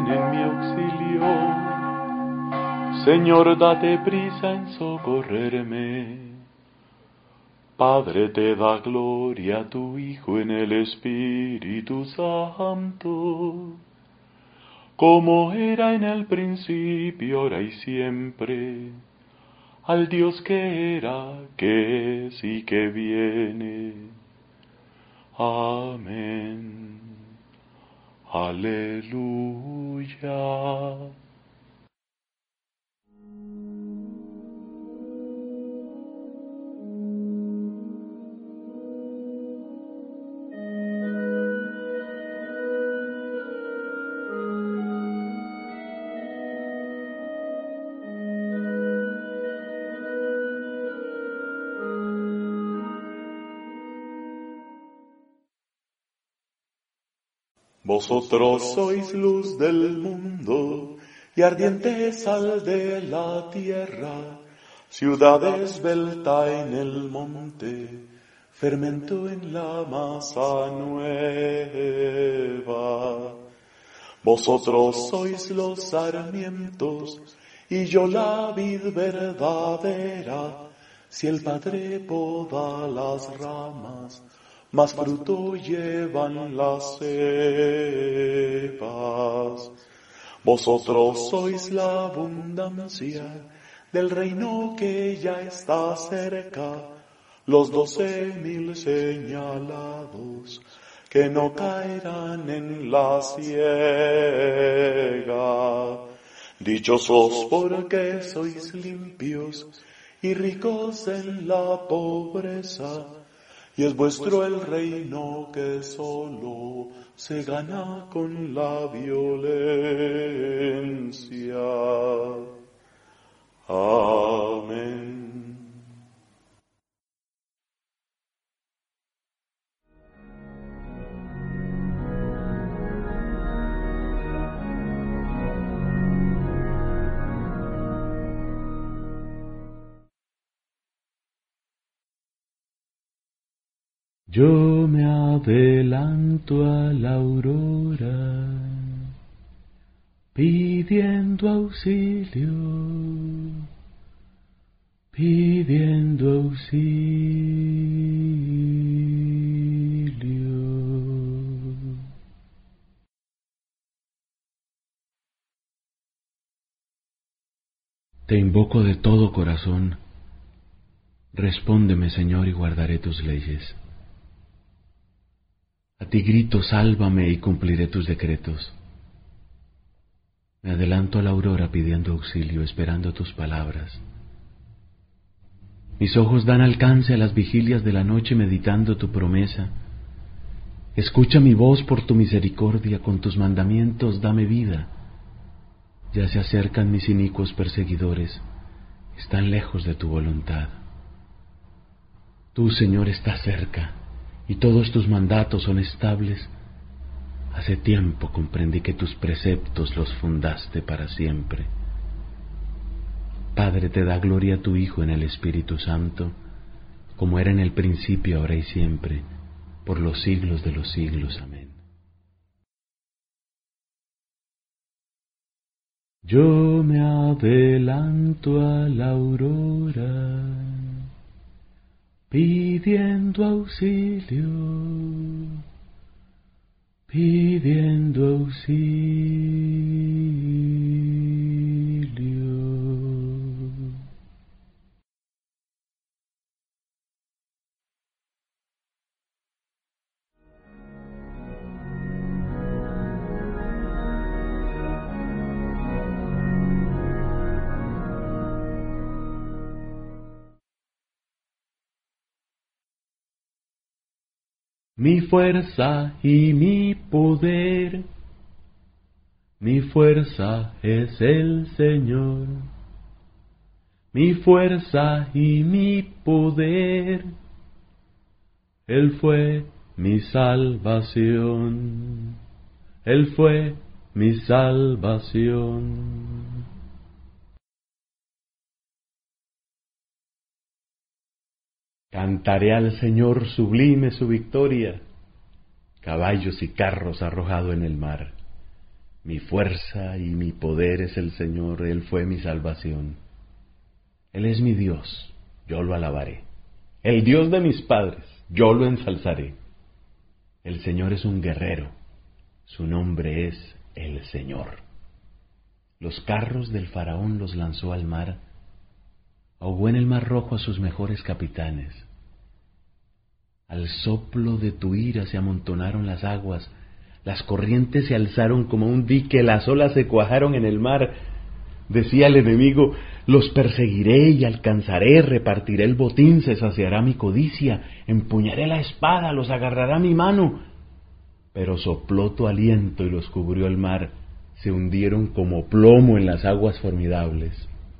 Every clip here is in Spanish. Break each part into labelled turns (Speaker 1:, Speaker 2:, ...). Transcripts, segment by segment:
Speaker 1: en mi auxilio. Señor, date prisa en socorrerme. Padre, te da gloria a tu Hijo en el Espíritu Santo, como era en el principio, ahora y siempre, al Dios que era, que es y que viene. Amén. Aleluya. Vosotros sois luz del mundo y ardiente sal de la tierra, ciudad esbelta en el monte, fermento en la masa nueva. Vosotros sois los sarmientos y yo la vid verdadera. Si el Padre poda las ramas, más fruto llevan las cepas. Vosotros sois la abundancia del reino que ya está cerca, los 12,000 señalados que no caerán en la siega. Dichosos porque sois limpios y ricos en la pobreza, y es vuestro el reino que solo se gana con la violencia. Amén. Yo me adelanto a la aurora, pidiendo auxilio, pidiendo auxilio. Te invoco de todo corazón. Respóndeme, Señor, y guardaré tus leyes. A ti grito, sálvame, y cumpliré tus decretos. Me adelanto a la aurora pidiendo auxilio, esperando tus palabras. Mis ojos dan alcance a las vigilias de la noche meditando tu promesa. Escucha mi voz por tu misericordia, con tus mandamientos dame vida. Ya se acercan mis inicuos perseguidores, están lejos de tu voluntad. Tú, Señor, estás cerca, y todos tus mandatos son estables. Hace tiempo comprendí que tus preceptos los fundaste para siempre. Padre, te da gloria a tu Hijo en el Espíritu Santo, como era en el principio, ahora y siempre, por los siglos de los siglos. Amén. Yo me adelanto a la aurora, pidiendo auxilio, pidiendo auxilio. Mi fuerza y mi poder, mi fuerza es el Señor. Mi fuerza y mi poder, Él fue mi salvación. Él fue mi salvación. Cantaré al Señor sublime su victoria, caballos y carros arrojado en el mar. Mi fuerza y mi poder es el Señor, Él fue mi salvación. Él es mi Dios, yo lo alabaré. El Dios de mis padres, yo lo ensalzaré. El Señor es un guerrero, su nombre es el Señor. Los carros del faraón los lanzó al mar, ahogó en el mar rojo a sus mejores capitanes. Al soplo de tu ira se amontonaron las aguas, las corrientes se alzaron como un dique, las olas se cuajaron en el mar. Decía el enemigo, los perseguiré y alcanzaré, repartiré el botín, se saciará mi codicia, empuñaré la espada, los agarrará mi mano. Pero sopló tu aliento y los cubrió el mar, se hundieron como plomo en las aguas formidables.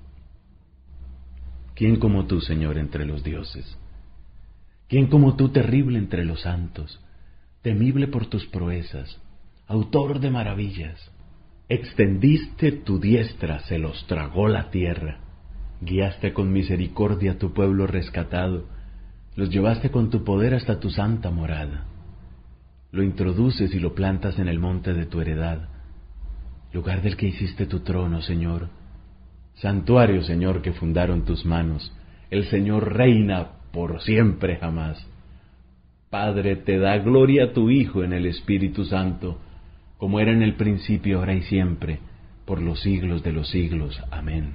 Speaker 1: ¿Quién como tú, Señor, entre los dioses? ¿Quién como tú, terrible entre los santos, temible por tus proezas, autor de maravillas? Extendiste tu diestra, se los tragó la tierra. Guiaste con misericordia a tu pueblo rescatado, los llevaste con tu poder hasta tu santa morada. Lo introduces y lo plantas en el monte de tu heredad, lugar del que hiciste tu trono, Señor. Santuario, Señor, que fundaron tus manos. El Señor reina por siempre jamás. Padre, te da gloria a tu Hijo en el Espíritu Santo, como era en el principio, ahora y siempre, por los siglos de los siglos. Amén.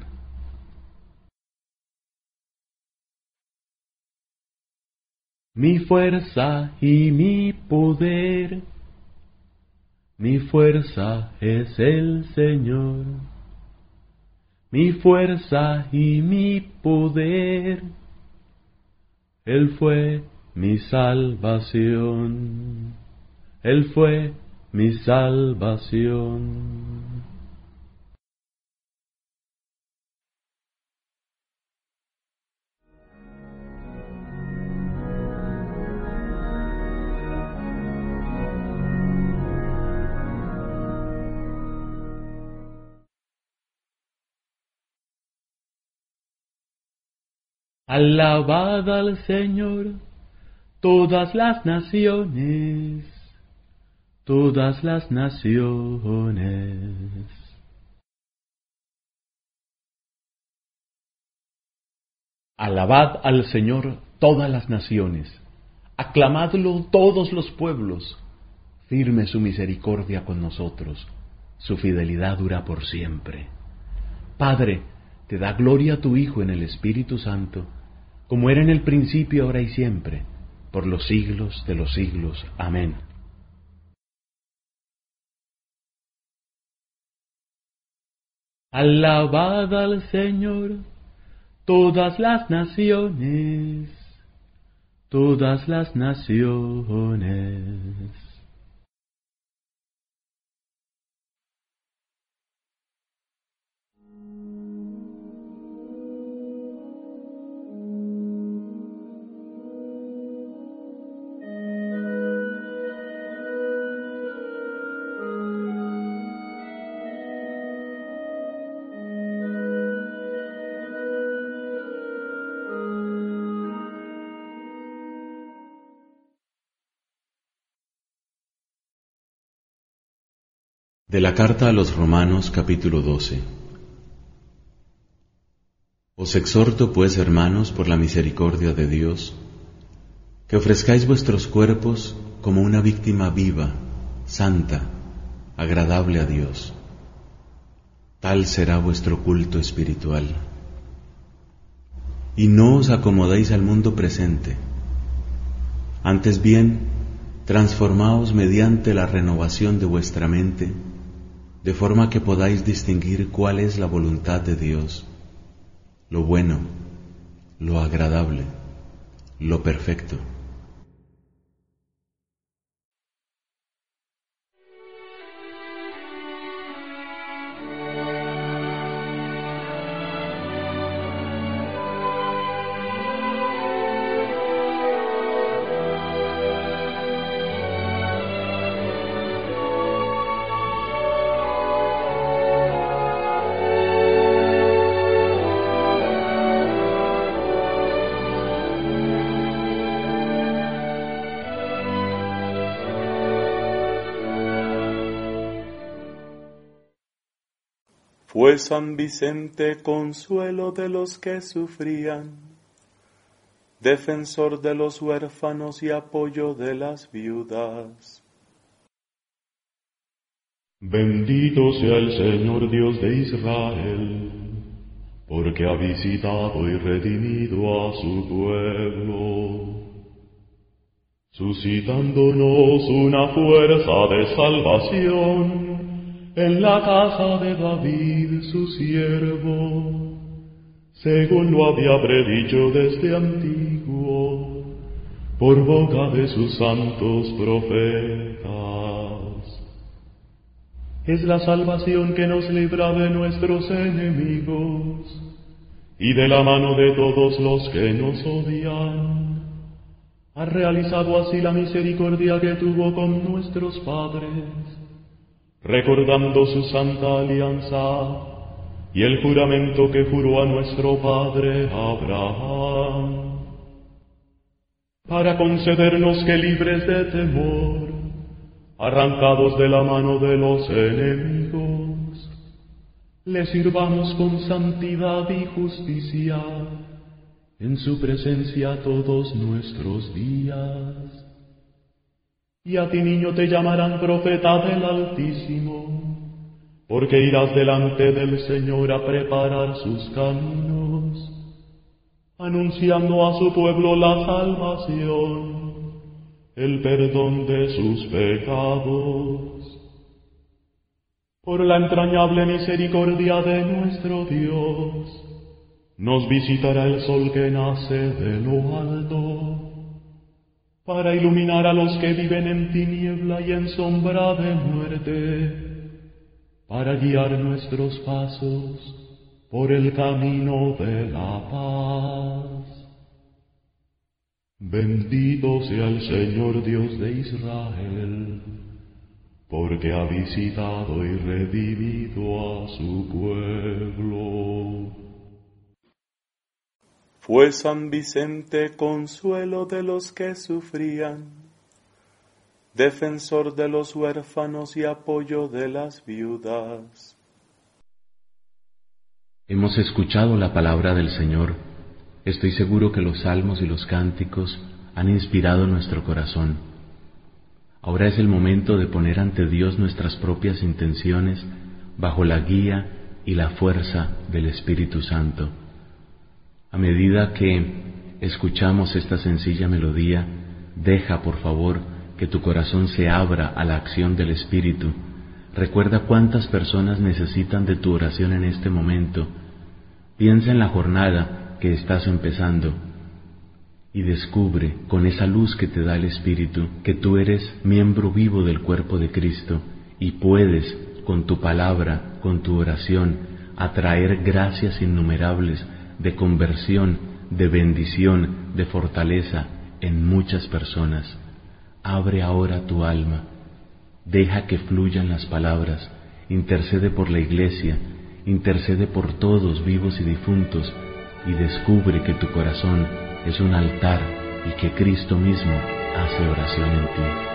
Speaker 1: Mi fuerza y mi poder, mi fuerza es el Señor. Mi fuerza y mi poder, Él fue mi salvación. Él fue mi salvación. Alabad al Señor todas las naciones, todas las naciones. Alabad al Señor todas las naciones, aclamadlo todos los pueblos. Firme su misericordia con nosotros, su fidelidad dura por siempre. Padre, te da gloria a tu Hijo en el Espíritu Santo, como era en el principio, ahora y siempre, por los siglos de los siglos. Amén. Alabad al Señor todas las naciones, todas las naciones. De la carta a los Romanos, capítulo 12. Os exhorto, pues, hermanos, por la misericordia de Dios, que ofrezcáis vuestros cuerpos como una víctima viva, santa, agradable a Dios. Tal será vuestro culto espiritual. Y no os acomodéis al mundo presente. Antes bien, transformaos mediante la renovación de vuestra mente, de forma que podáis distinguir cuál es la voluntad de Dios, lo bueno, lo agradable, lo perfecto.
Speaker 2: Fue San Vicente consuelo de los que sufrían, defensor de los huérfanos y apoyo de las viudas.
Speaker 3: Bendito sea el Señor Dios de Israel, porque ha visitado y redimido a su pueblo, suscitándonos una fuerza de salvación en la casa de David su siervo, según lo había predicho desde antiguo, por boca de sus santos profetas. Es la salvación que nos libra de nuestros enemigos y de la mano de todos los que nos odian. Ha realizado así la misericordia que tuvo con nuestros padres, recordando su santa alianza y el juramento que juró a nuestro padre Abraham, para concedernos que libres de temor, arrancados de la mano de los enemigos, le sirvamos con santidad y justicia en su presencia todos nuestros días. Y a ti, niño, te llamarán profeta del Altísimo, porque irás delante del Señor a preparar sus caminos, anunciando a su pueblo la salvación, el perdón de sus pecados. Por la entrañable misericordia de nuestro Dios, nos visitará el sol que nace de lo alto, para iluminar a los que viven en tiniebla y en sombra de muerte, para guiar nuestros pasos por el camino de la paz. Bendito sea el Señor Dios de Israel, porque ha visitado y redimido a su pueblo.
Speaker 2: Fue San Vicente consuelo de los que sufrían, defensor de los huérfanos y apoyo de las viudas.
Speaker 1: Hemos escuchado la palabra del Señor. Estoy seguro que los salmos y los cánticos han inspirado nuestro corazón. Ahora es el momento de poner ante Dios nuestras propias intenciones bajo la guía y la fuerza del Espíritu Santo. A medida que escuchamos esta sencilla melodía, deja, por favor, que tu corazón se abra a la acción del Espíritu. Recuerda cuántas personas necesitan de tu oración en este momento. Piensa en la jornada que estás empezando y descubre, con esa luz que te da el Espíritu, que tú eres miembro vivo del cuerpo de Cristo y puedes, con tu palabra, con tu oración, atraer gracias innumerables de conversión, de bendición, de fortaleza en muchas personas. Abre ahora tu alma, deja que fluyan las palabras, intercede por la Iglesia, intercede por todos vivos y difuntos, y descubre que tu corazón es un altar y que Cristo mismo hace oración en ti.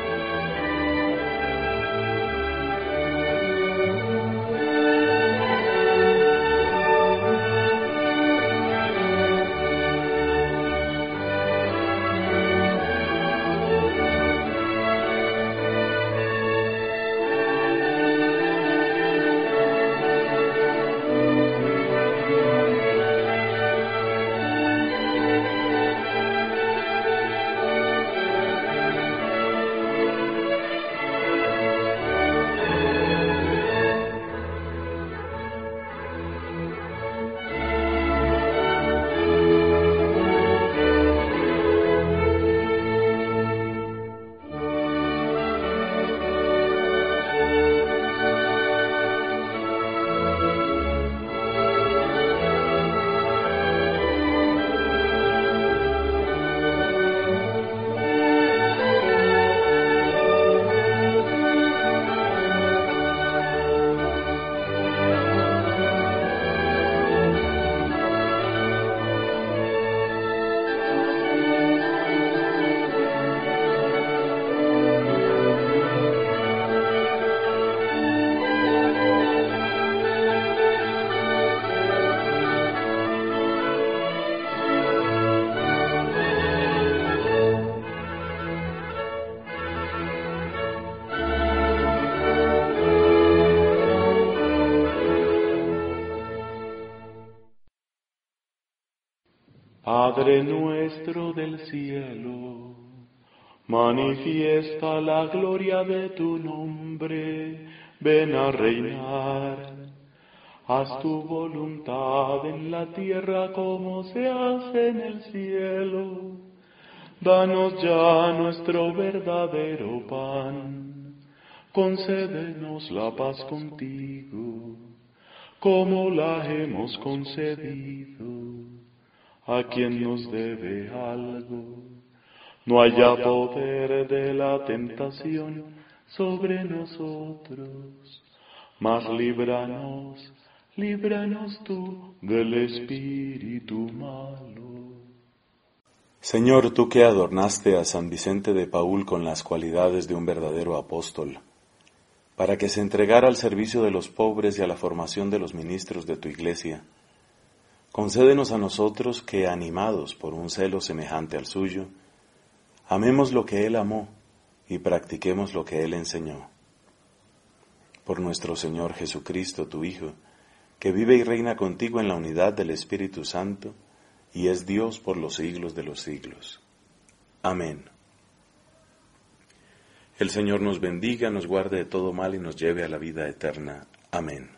Speaker 2: Padre nuestro del cielo, manifiesta la gloria de tu nombre, ven a reinar. Haz tu voluntad en la tierra como se hace en el cielo. Danos ya nuestro verdadero pan. Concédenos la paz contigo, como la hemos concedido a quien nos debe algo. No haya poder de la tentación sobre nosotros, mas líbranos tú del espíritu malo.
Speaker 1: Señor, tú que adornaste a San Vicente de Paúl con las cualidades de un verdadero apóstol, para que se entregara al servicio de los pobres y a la formación de los ministros de tu Iglesia, concédenos a nosotros que, animados por un celo semejante al suyo, amemos lo que Él amó y practiquemos lo que Él enseñó. Por nuestro Señor Jesucristo, tu Hijo, que vive y reina contigo en la unidad del Espíritu Santo, y es Dios por los siglos de los siglos. Amén. El Señor nos bendiga, nos guarde de todo mal y nos lleve a la vida eterna. Amén.